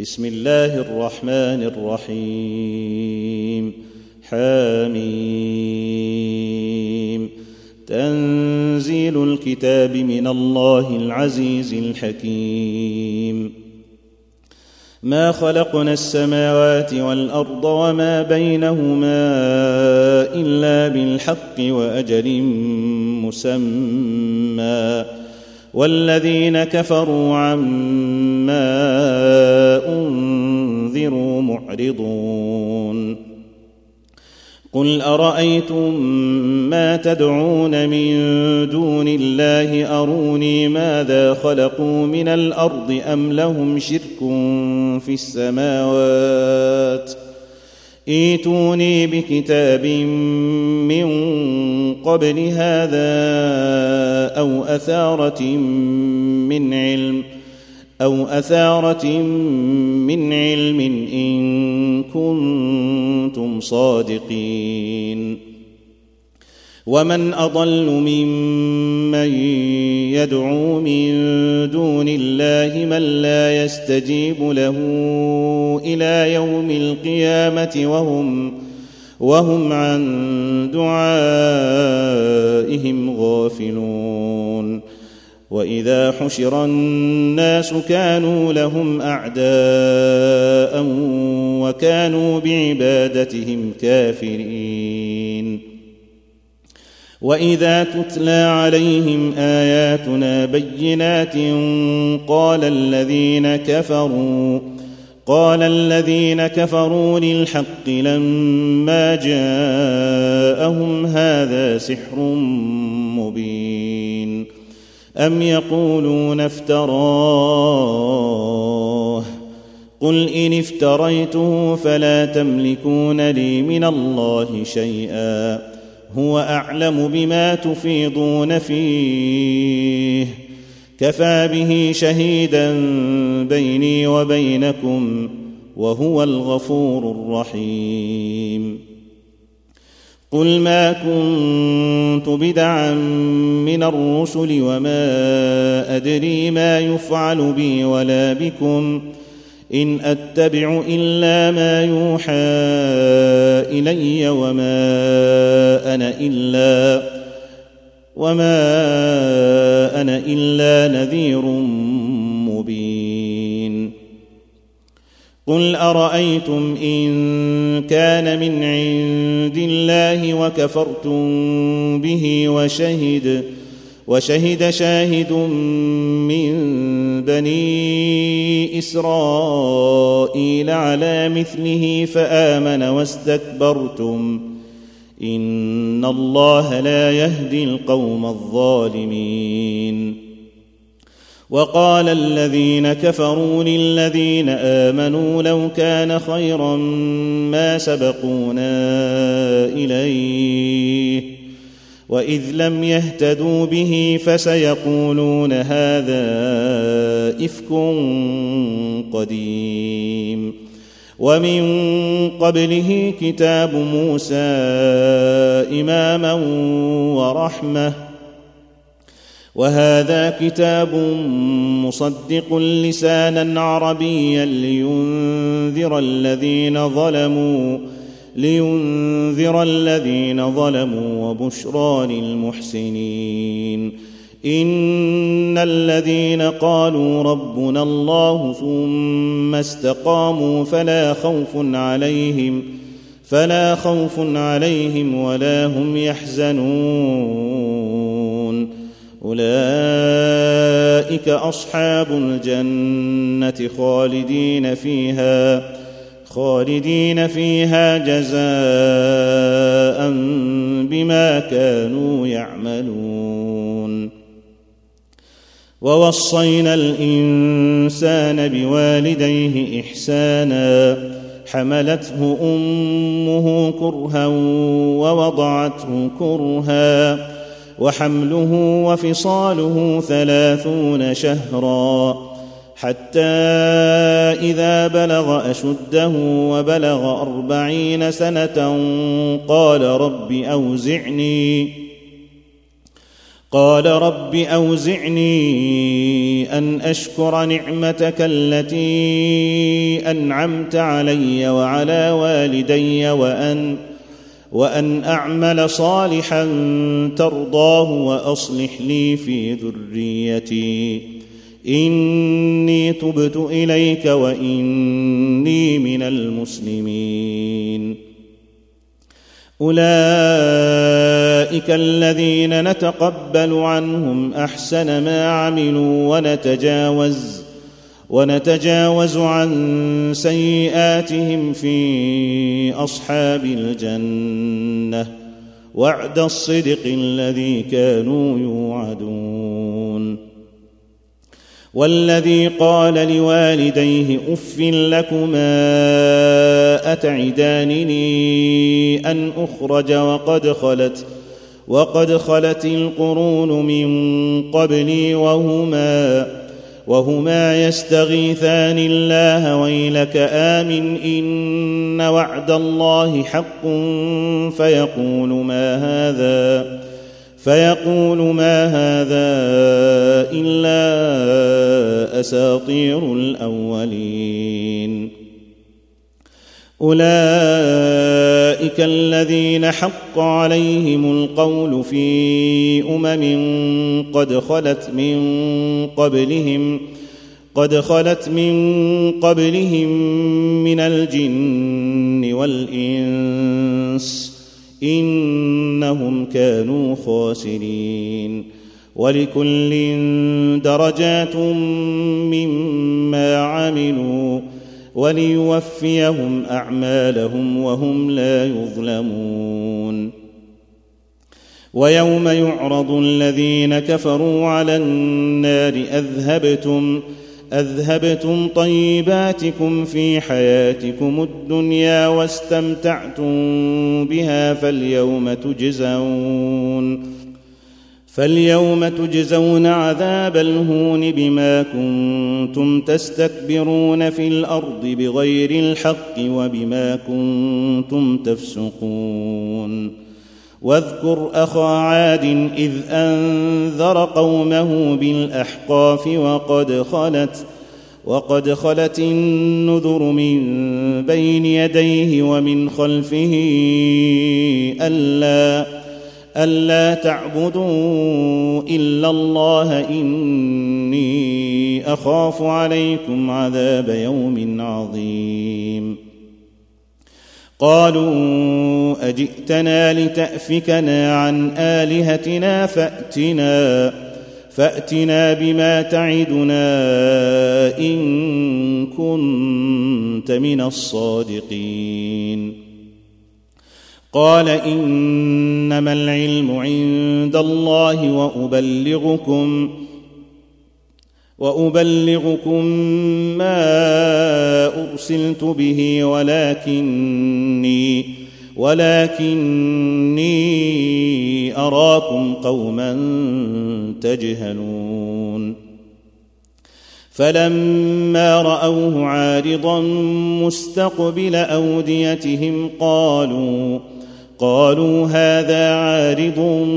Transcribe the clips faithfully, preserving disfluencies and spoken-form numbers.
بسم الله الرحمن الرحيم حميم تنزيل الكتاب من الله العزيز الحكيم ما خلقنا السماوات والأرض وما بينهما إلا بالحق وأجل مسمى والذين كفروا عما أنذروا معرضون قل أرأيتم ما تدعون من دون الله أروني ماذا خلقوا من الأرض أم لهم شرك في السماوات ائتوني بكتاب من قبل هذا أو أثارة من علم أو أثارة من علم إن كنتم صادقين ومن أضل ممن يدعو من دون الله من لا يستجيب له إلى يوم القيامة وهم وهم عن دعائهم غافلون وإذا حشر الناس كانوا لهم أعداء وكانوا بعبادتهم كافرين وإذا تتلى عليهم آياتنا بينات قال الذين كفروا قال الذين كفروا للحق لما جاءهم هذا سحر مبين أم يقولون افتراه قل إن افتريته فلا تملكون لي من الله شيئا هو أعلم بما تفيضون فيه كفى به شهيدا بيني وبينكم وهو الغفور الرحيم قل ما كنت بدعا من الرسل وما أدري ما يفعل بي ولا بكم إن أتبع إلا ما يوحى إلي وما أنا إلا وما أنا إلا نذير مبين قل أرأيتم إن كان من عند الله وكفرتم به وشهد وشهد شاهد من بني إسرائيل على مثله فآمن واستكبرتم إن الله لا يهدي القوم الظالمين وقال الذين كفروا للذين آمنوا لو كان خيرا ما سبقونا إليه وإذ لم يهتدوا به فسيقولون هذا إفك قديم ومن قبله كتاب موسى إماما ورحمة وهذا كتاب مصدق لسانا عربيا لينذر الذين ظلموا لينذر الذين ظلموا وبشرى للمحسنين إن الذين قالوا ربنا الله ثم استقاموا فلا خوف عليهم فلا خوف عليهم ولا هم يحزنون أولئك أصحاب الجنة خالدين فيها خالدين فيها جزاء بما كانوا يعملون ووصينا الإنسان بوالديه إحسانا حملته أمه كرها ووضعته كرها وحمله وفصاله ثلاثون شهرا حتى إذا بلغ أشده وبلغ أربعين سنة قال رب أوزعني قال رب أوزعني أن أشكر نعمتك التي أنعمت علي وعلى والدي وأن وأن أعمل صالحا ترضاه وأصلح لي في ذريتي إني تبت إليك وإني من المسلمين. أولئك الذين نتقبل عنهم أحسن ما عملوا ونتجاوز ونتجاوز عن سيئاتهم في أصحاب الجنة وعد الصدق الذي كانوا يوعدون. والذي قال لوالديه أف لكما أتعدانني أن أخرج وقد خلت وقد خلت القرون من قبلي وهما وهما يستغيثان الله ويلك آمن إن وعد الله حق فيقول ما هذا فيقول ما هذا إلا أساطير الأولين. أولئك الذين حق عليهم القول في أمم قد خلت من قبلهم قد خلت من قبلهم من الجن والإنس إنهم كانوا خاسرين. ولكل درجات مما عملوا وليوفيهم أعمالهم وهم لا يظلمون. ويوم يعرض الذين كفروا على النار أذهبتم أذهبتم طيباتكم في حياتكم الدنيا واستمتعتم بها فاليوم تجزون فاليوم تجزون عذاب الهون بما كنتم تستكبرون في الأرض بغير الحق وبما كنتم تفسقون. واذكر أخا عاد إذ أنذر قومه بالأحقاف وقد خلت وقد خلت النذر من بين يديه ومن خلفه ألا ألا تعبدوا إلا الله إني أخاف عليكم عذاب يوم عظيم. قالوا أجئتنا لتأفكنا عن آلهتنا فأتنا فأتنا بما تعدنا إن كنت من الصادقين. قال إنما العلم عند الله وأبلغكم وأبلغكم ما أرسلت به ولكني ولكني أراكم قوما تجهلون. فلما رأوه عارضا مستقبل أوديتهم قالوا قالوا هذا عارض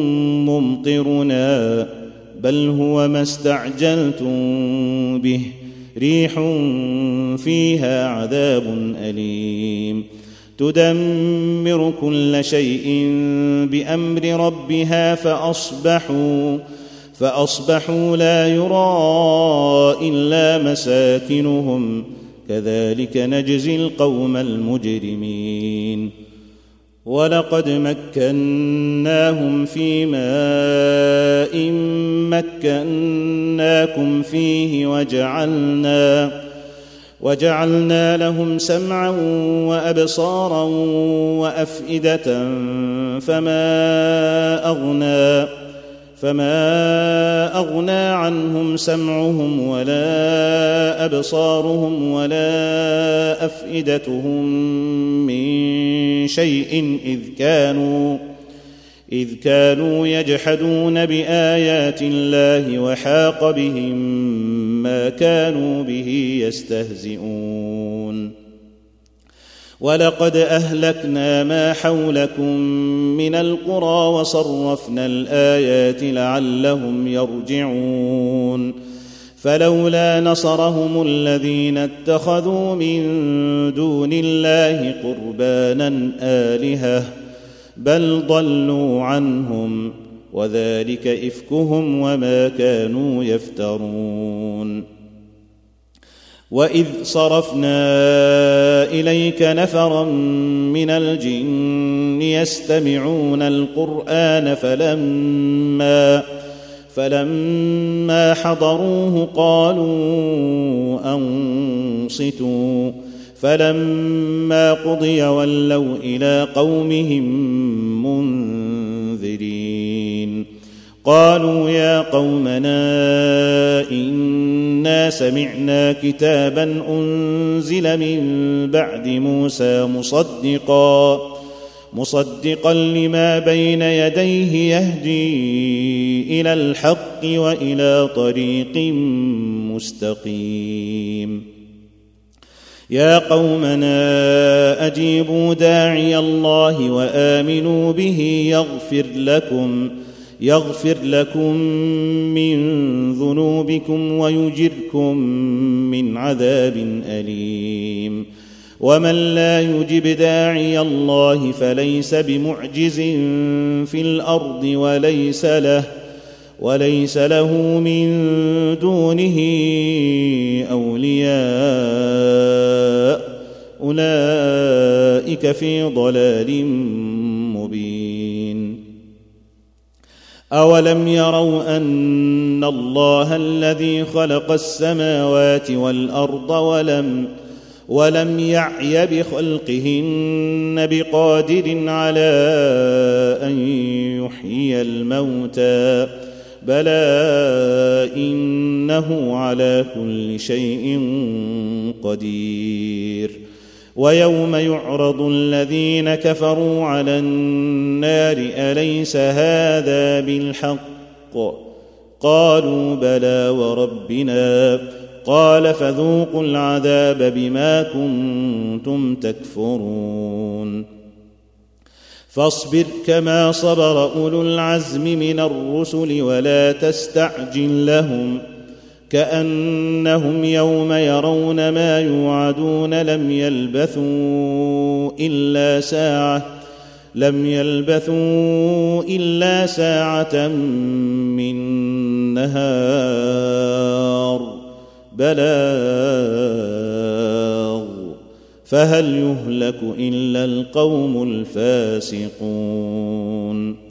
ممطرنا بل هو ما استعجلتم به ريح فيها عذاب أليم تدمر كل شيء بأمر ربها فأصبحوا فأصبحوا لا يرى إلا مساكنهم كذلك نجزي القوم المجرمين. ولقد مكناهم في ماء مكناكم فيه وجعلنا وجعلنا لهم سمعا وأبصارا وأفئدة فما أغنى فما أغنى عنهم سمعهم ولا أبصارهم ولا أفئدتهم من شيء إذ كانوا إذ كانوا يجحدون بآيات الله وحاق بهم ما كانوا به يستهزئون. ولقد أهلكنا ما حولكم من القرى وصرفنا الآيات لعلهم يرجعون فلولا نصرهم الذين اتخذوا من دون الله قربانا آلهة بل ضلوا عنهم وذلك إفكهم وما كانوا يفترون وإذ صرفنا إليك نفرا من الجن يستمعون القرآن فلما فلما حضروه قالوا أنصتوا فلما قضي ولوا إلى قومهم منذرين قالوا يا قومنا إنا سمعنا كتابا أنزل من بعد موسى مصدقا مصدقا لما بين يديه يهدي إلى الحق وإلى طريق مستقيم يا قومنا أجيبوا داعي الله وآمنوا به يغفر لكم يغفر لكم من ذنوبكم ويجركم من عذاب أليم ومن لا يجب داعي الله فليس بمعجز في الأرض وليس له وليس له من دونه أولياء أولئك في ضلال مبين أولم يروا أن الله الذي خلق السماوات والأرض ولم ولم يعي بخلقهن بقادر على أن يحيي الموتى بلى إنه على كل شيء قدير ويوم يعرض الذين كفروا على النار أليس هذا بالحق قالوا بلى وربنا قال فذوقوا العذاب بما كنتم تكفرون فاصبر كما صبر أولو العزم من الرسل ولا تستعجل لهم كأنهم يوم يرون ما يوعدون لم يلبثوا إلا ساعة لم يلبثوا إلا ساعة من نهار بلاغ فهل يهلك إلا القوم الفاسقون